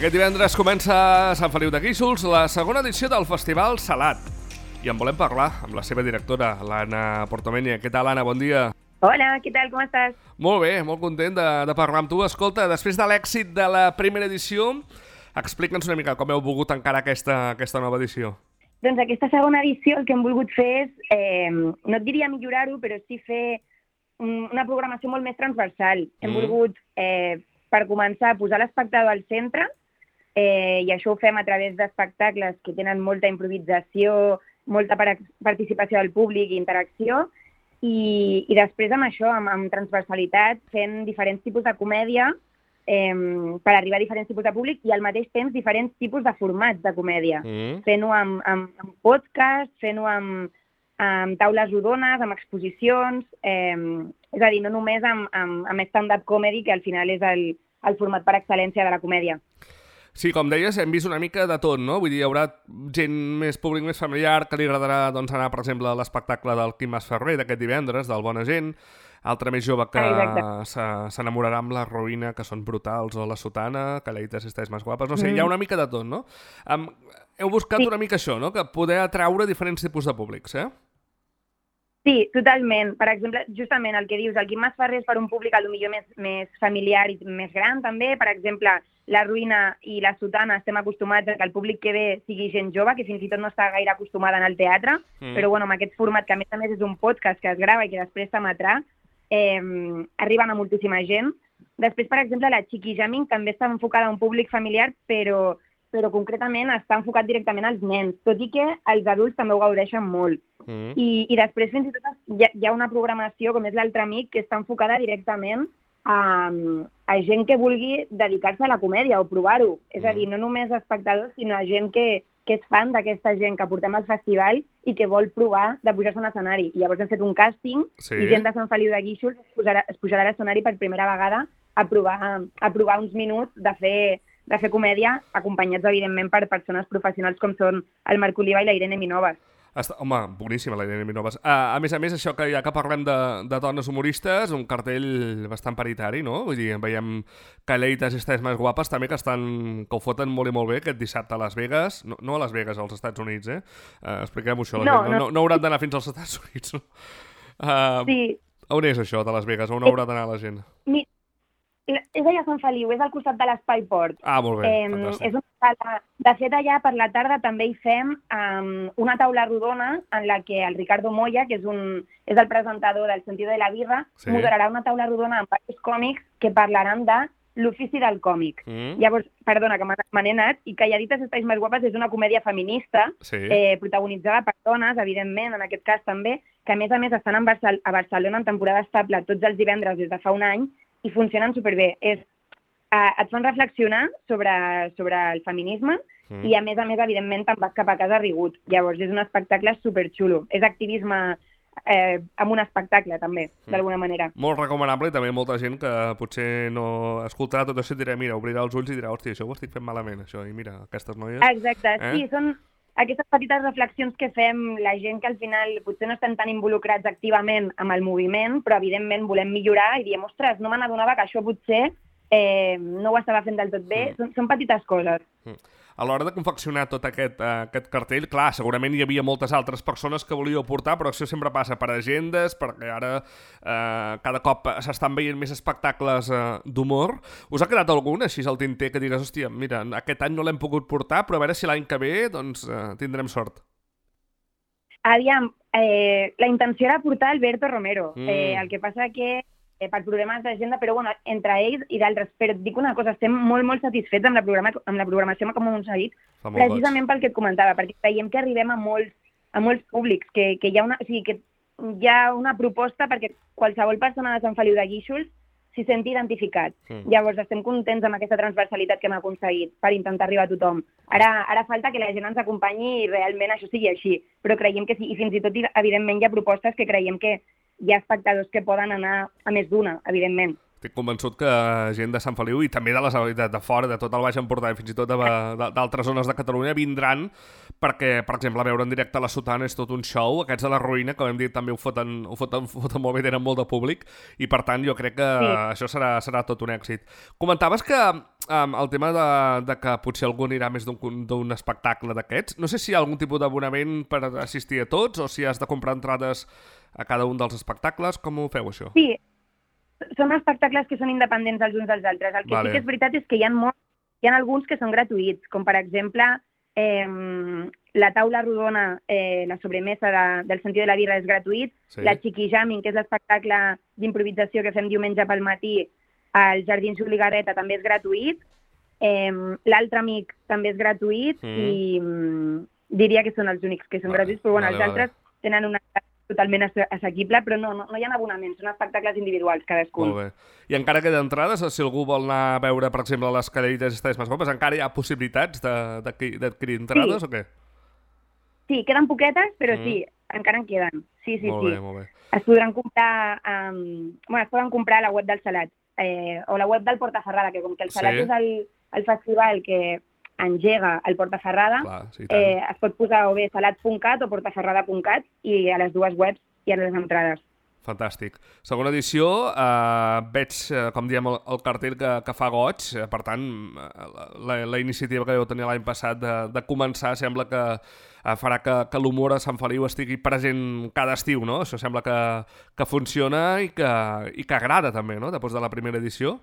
Aquest divendres comença a Sant Feliu de Guíxols la segona edició del Festival Salat. I en volem parlar amb la seva directora, l'Anna Portomenia. Què tal, Anna? Bon dia. Hola, què tal? Com estàs? Molt bé, molt content de parlar amb tu. Escolta, després de l'èxit de la primera edició, explica'ns una mica com heu volgut encarar aquesta nova edició. Doncs aquesta segona edició el que hem volgut fer és, no et diria millorar-ho, però sí fer una programació molt més transversal. Hem volgut, per començar, posar l'espectador al centre, i això ho fem a través d'espectacles que tenen molta improvisació, molta participació del públic i interacció, i després amb això, amb transversalitat, fent diferents tipus de comèdia per arribar a diferents tipus de públic i al mateix temps diferents tipus de formats de comèdia. Fent-ho amb podcast, fent-ho amb taules rodones, amb exposicions, és a dir, no només amb stand-up comedy, que al final és el format per excel·lència de la comèdia. Sí, com deies, hem vist una mica de tot, no? Vull dir, hi haurà gent més públic, més familiar, que li agradarà anar, per exemple, a l'espectacle del Quim Masferrer d'aquest divendres, del Bona Gent, altre més jove que s'enamorarà amb la Ruïna, que són brutals, o la Sotana, que Calleitas estàs més guapes, no sé, hi ha una mica de tot, no? Heu buscat una mica això, no? Que poder atraure diferents tipus de públics, eh? Sí, totalment. Per exemple, justament el que dius, el Quim Masferrer és per un públic potser més familiar i més gran, també. Per exemple, la Ruïna i la Sotana estem acostumats a que el públic que ve sigui gent jove, que fins i tot no està gaire acostumada a anar al teatre, però bueno, amb aquest format, que a més és un podcast que es grava i que després s'emetrà, arriben a moltíssima gent. Després, per exemple, la Chiqui Jamming també està enfocada a un públic familiar, però concretament està enfocat directament als nens, tot i que els adults també ho gaudeixen molt. I després fins i tot hi ha una programació, com és l'Altre Amic, que està enfocada directament a gent que vulgui dedicar-se a la comèdia o provar-ho. És a dir, no només a espectadors, sinó a gent que és fan d'aquesta gent que portem al festival i que vol provar de pujar-se a un escenari. I llavors hem fet un càsting i gent de Sant Feliu de Guíxols es pujarà a l'escenari per primera vegada a provar uns minuts de fer comèdia, acompanyats, evidentment, per persones professionals com són el Marc Oliva i la Irene Minovas. Home, boníssima la Irene Minovas. A més, això que ja que parlem de dones humoristes, un cartell bastant paritari, no? Vull dir, veiem Calleitas estàs més guapes, també, que ho foten molt i molt bé aquest dissabte a Las Vegas. No a Las Vegas, als Estats Units, eh? Expliquem-ho això. No hauran d'anar fins als Estats Units, no? Sí. On és això, de Las Vegas? On haurà d'anar la gent? És allà a Sant Feliu, és al costat de l'Espai Port. Ah, molt bé, fantàstic. És una sala. De fet, allà per la tarda també hi fem una taula rodona en la que el Ricardo Moya, que és el presentador del Sentido de la Birra, moderarà una taula rodona amb diversos còmics que parlaran de l'ofici del còmic. Llavors, perdona, que me n'he anat, i Calladites estàs més guapes és una comèdia feminista, protagonitzada per dones, evidentment, en aquest cas també, que a més estan a Barcelona en temporada estable tots els divendres des de fa un any, i funcionen superbé. Et fan reflexionar sobre el feminisme i, a més, evidentment, te'n vas cap a casa rigut. Llavors, és un espectacle superxulo. És activisme amb un espectacle, també, d'alguna manera. Molt recomanable, i també molta gent que potser no escoltarà tot això i dirà, mira, obrirà els ulls i dirà, hòstia, això ho estic fent malament, això, i mira, aquestes noies... Exacte, sí, són aquestes petites reflexions que fem la gent que al final potser no estem tan involucrats activament amb el moviment, però evidentment volem millorar i diem, ostres, no me n'adonava que això potser no ho estava fent del tot bé. Són petites coses. A l'hora de confeccionar tot aquest cartell, clar, segurament hi havia moltes altres persones que volíeu portar, però això sempre passa per agendes, perquè ara cada cop s'estan veient més espectacles d'humor. Us ha quedat algun, així al tinter, que digues, hòstia, mira, aquest any no l'hem pogut portar, però a veure si l'any que ve doncs tindrem sort? Aviam, la intenció era portar Alberto Romero. El que passa que per problemes d'agenda, però bueno, entre ells i d'altres. Però et dic una cosa, estem molt, molt satisfets amb la programació com hem seguit, precisament pel que et comentava, perquè creiem que arribem a molts públics, que hi ha una proposta perquè qualsevol persona de Sant Feliu de Guíxols s'hi senti identificat. Llavors, estem contents amb aquesta transversalitat que hem aconseguit per intentar arribar a tothom. Ara falta que la gent ens acompanyi i realment això sigui així, però creiem que sí, i fins i tot, evidentment, hi ha propostes que creiem que hi ha espectadors que poden anar a més d'una, evidentment. estic convençut que gent de Sant Feliu i també de fora, de tot el Baix Empordà i fins i tot d'altres zones de Catalunya vindran perquè, per exemple, veure en directe la Sotana és tot un show. Aquests de la Ruïna, com hem dit, també ho foten molt bé, tenen molt de públic i, per tant, jo crec que això serà tot un èxit. Comentaves que el tema de que potser algú anirà més d'un espectacle d'aquests, no sé si hi ha algun tipus d'abonament per assistir a tots o si has de comprar entrades a cada un dels espectacles. Com ho feu, això? Sí, són espectacles que són independents els uns dels altres. El que sí que és veritat és que hi ha alguns que són gratuïts, com per exemple la taula rodona, la sobremesa del Sentit de la Birra és gratuït, la Chiqui Jamming, que és l'espectacle d'improvisació que fem diumenge pel matí al Jardins Juli Garreta, també és gratuït, l'Altre Amic també és gratuït i diria que són els únics que són gratuïts, però bueno, els altres tenen una totalment assequible, però no hi ha abonaments, són espectacles individuals cadascun. Molt bé. I encara queda entrades, si algú vol anar a veure, per exemple, les cadirites i estades més guapes, encara hi ha possibilitats d'adquirir entrades o què? Sí, queden poquetes, però sí, encara en queden. Sí. Molt bé. Es podran comprar, es poden comprar a la web del Salat, o la web del Portaferrada, que com que el Salat és el festival que engega el Portaferrada, es pot posar o bé salat.cat o portaferrada.cat i a les dues webs hi ha les entrades. Fantàstic. Segona edició, veig, com diem, el cartell que fa goig, per tant, la iniciativa que vau tenir l'any passat de començar sembla que farà que l'humor a Sant Feliu estigui present cada estiu, no? Això sembla que funciona i que agrada també, no?, després de la primera edició.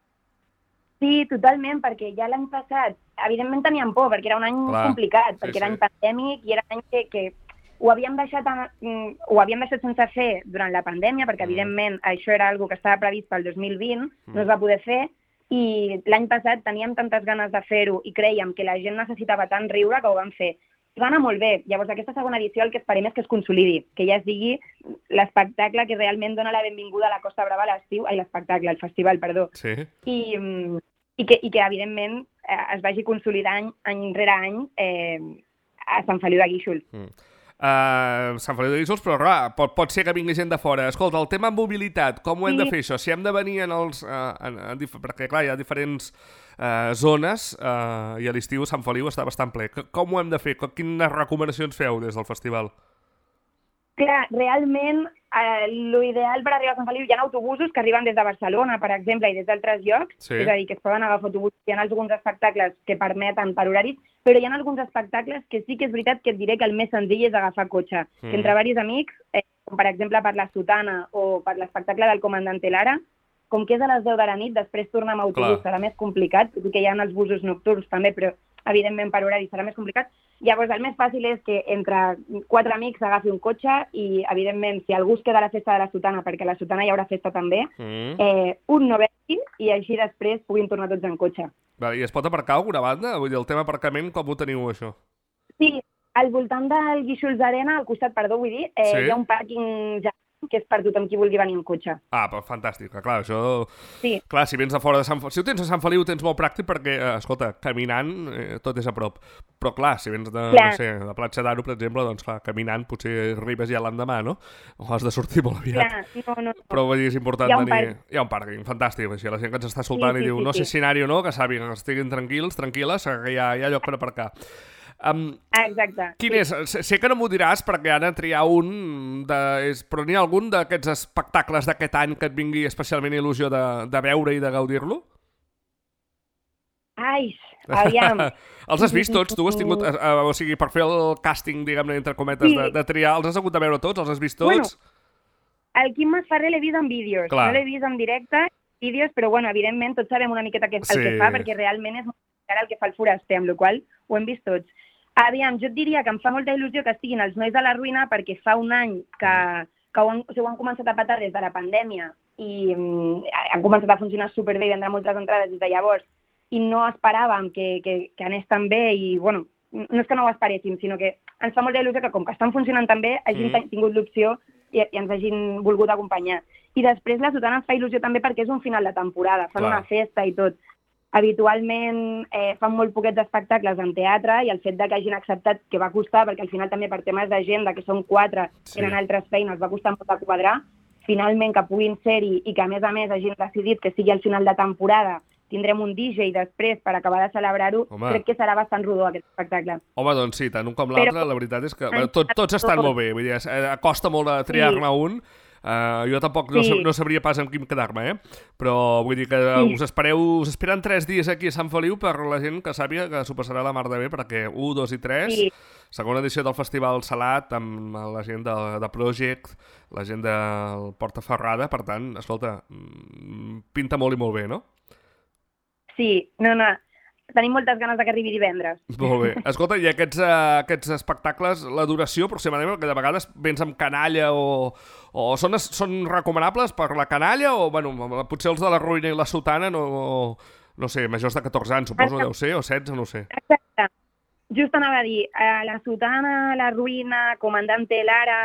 Sí, totalment, perquè ja l'any passat, evidentment teníem por, perquè era un any complicat, perquè era any pandèmic i era un any que ho havíem deixat sense fer durant la pandèmia, perquè evidentment això era una cosa que estava previst pel 2020, no es va poder fer, i l'any passat teníem tantes ganes de fer-ho i crèiem que la gent necessitava tant riure que ho vam fer. I va anar molt bé. Llavors, aquesta segona edició el que esperem és que es consolidi, que ja es digui l'espectacle que realment dona la benvinguda a la Costa Brava a l'estiu, el festival, perdó. Sí. I que evidentment, es vagi consolidant any rere any a Sant Feliu de Guíxols. Sant Feliu de Guíxols, però clar, pot ser que vingui gent de fora. Escolta, el tema mobilitat, com ho hem de fer això? Si hem de venir perquè clar, hi ha diferents zones i a l'estiu Sant Feliu està bastant ple. Com ho hem de fer? Quines recomanacions feu des del festival? Clar, realment l'ideal per arribar a Sant Feliu, hi ha autobusos que arriben des de Barcelona, per exemple, i des d'altres llocs, és a dir, que es poden agafar autobusos, hi ha alguns espectacles que permeten per horaris, però hi ha alguns espectacles que sí que és veritat que et diré que el més senzill és agafar cotxe. Que entre diversos amics, com per exemple per la Sotana o per l'espectacle del Comandante Lara, com que és a les 10 de la nit, després tornar amb autobús serà més complicat, tot i que hi ha els busos nocturns també, però evidentment per horari serà més complicat. Llavors el més fàcil és que entre 4 amics agafi un cotxe i evidentment si algú es queda a la festa de la Sotana, perquè a la Sotana hi haurà festa també, un no vegi i així després puguin tornar tots en cotxe. I es pot aparcar alguna banda? Vull dir, el tema aparcament, com ho teniu això? Sí, al voltant del Guíxols Arena, al costat, hi ha un pàrquing que és per tothom qui vulgui venir en cotxe. Però fantàstic, clar, això... Sí. Clar, si vens de fora de Sant Feliu... Si ho tens a Sant Feliu ho tens molt pràctic perquè, escolta, caminant tot és a prop. Però clar, si vens de Platja d'Aro, per exemple, doncs clar, caminant potser arribes ja l'endemà, no? O has de sortir molt aviat. Clar, no. Però vull dir, és important venir... Hi ha un pàrquing, fantàstic, així la gent que ens està escoltant i diu no sé si anar-hi o no, que sàpiguen que estiguin tranquil·les, que hi ha lloc per aparcar. Exacte. Quin és? Sé que no m'ho diràs perquè han de triar però n'hi ha algun d'aquests espectacles d'aquest any que et vingui especialment il·lusió de veure i de gaudir-lo? Aviam. Els has vist tots? Tu has tingut... o sigui, per fer el càsting, diguem-ne, entre cometes, de triar, els has hagut de veure tots? Els has vist tots? El Quim Masferrer l'he vist en vídeos. No l'he vist en directe, vídeos, però evidentment tots sabem una miqueta el que fa, perquè realment és el que fa el Foraster, amb la qual cosa ho hem vist tots. Aviam, jo et diria que em fa molta il·lusió que estiguin els Nois de la Ruïna perquè fa un any que ho han començat a petar des de la pandèmia i han començat a funcionar superbé i vendrà moltes entrades des de llavors i no esperàvem que anés tan bé i, bueno, no és que no ho esperéssim, sinó que ens fa molta il·lusió que com que estan funcionant tan bé hagin tingut l'opció i ens hagin volgut acompanyar. I després la Sotana ens fa il·lusió també perquè és un final de temporada, fan una festa i tot. Habitualment fan molt poquets espectacles en teatre i el fet que hagin acceptat, que va costar, perquè al final també per temes d'agenda, que són 4, eren altres feines, va costar molt de quadrar, finalment que puguin ser-hi i que a més hagin decidit que sigui al final de temporada, tindrem un DJ després per acabar de celebrar-ho, crec que serà bastant rodó aquest espectacle. Home, doncs sí, tant un com l'altre, la veritat és que tots estan molt bé, vull dir, costa molt de triar-ne un. Jo tampoc no sabria pas amb quin quedar-me, però vull dir que us esperen 3 dies aquí a Sant Feliu per la gent que sàpiga que s'ho passarà la mar de bé, perquè 1, 2 i 3, segona edició del Festival Salat, amb la gent de Project, la gent del Portaferrada, per tant, escolta, pinta molt i molt bé, no? Sí, no, tenim moltes ganes que arribi divendres. Molt bé. Escolta, i aquests espectacles, la duració aproximadament, perquè de vegades vens amb canalla o són recomanables per la canalla o, bueno, potser els de la Ruïna i la Sotana, no sé, majors de 14 anys, suposo, deu ser, o 16, no sé. Exacte. Just anava a dir, la Sotana, la Ruïna, Comandante Lara...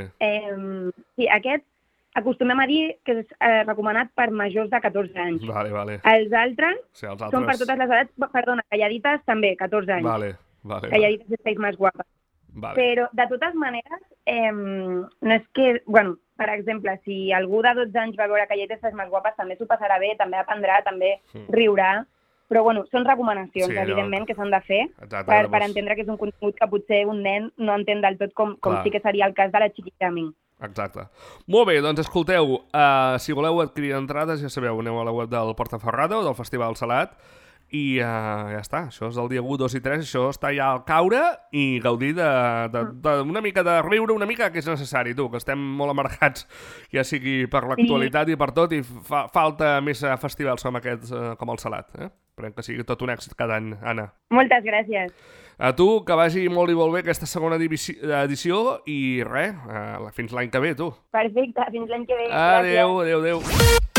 Sí, aquests acostumem a dir que és recomanat per majors de 14 anys. Vale. Els altres són per totes les edats, perdona, Calladitas també, 14 anys. Vale. Calladitas estáis más guapas. Vale. Però, de totes maneres, no és que, bueno, per exemple, si algú de 12 anys va veure Calladitas estáis más guapas, també s'ho passarà bé, també aprendrà, també riurà. Però, bueno, són recomanacions, evidentment, que s'han de fer per entendre que és un contingut que potser un nen no entén del tot com sí que seria el cas de la Chiquita de mi. Exacte. Molt bé, doncs escolteu, si voleu adquirir entrades, ja sabeu, aneu a la web del Portaferrada o del Festival Salat i ja està, això és el dia 1, 2 i 3, això està ja al caure i gaudir d'una mica de riure, una mica que és necessari, tu, que estem molt amargats, ja sigui per l'actualitat i per tot, i falta més festivals com aquests, com el Salat, Esperem que sigui tot un èxit cada any, Anna. Moltes gràcies. A tu, que vagi molt i molt bé aquesta segona edició i res, fins l'any que ve, tu. Perfecte, fins l'any que ve. Adéu.